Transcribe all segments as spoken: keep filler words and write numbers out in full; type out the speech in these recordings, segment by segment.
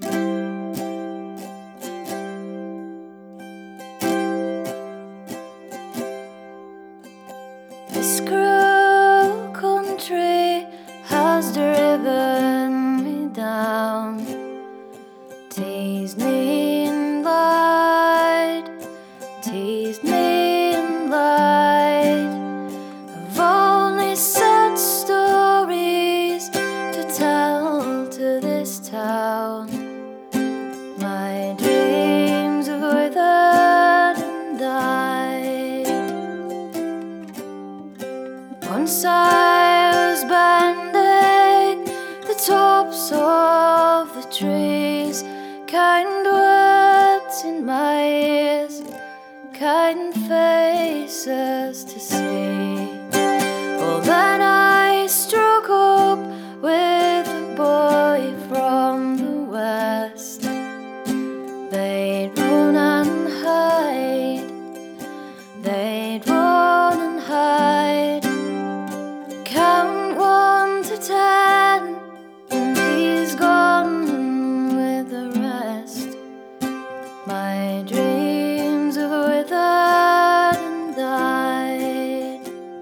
This cruel country has driven me down, teased me and lied, teased me and lied. I've only sad stories to tell to this town. My dreams have withered and died. Once I was bending the tops of the trees, kind words in my ears, kind faces to see. Well, then I struck up with a boy from the west. They'd run and hide, they'd run and hide. Count one to ten, and he's gone with the rest. My dreams have withered and died.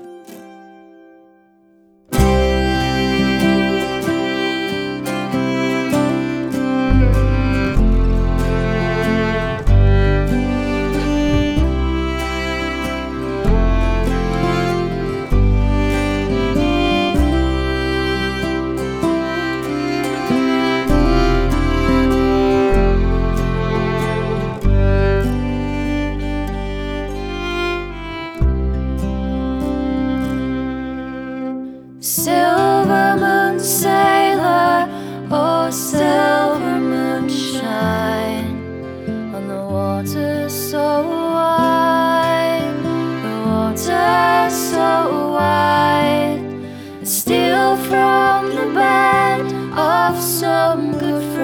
Silver moon sailor, oh silver moon shine on the water so wide, the water so wide. Steal from the bed of some good friend.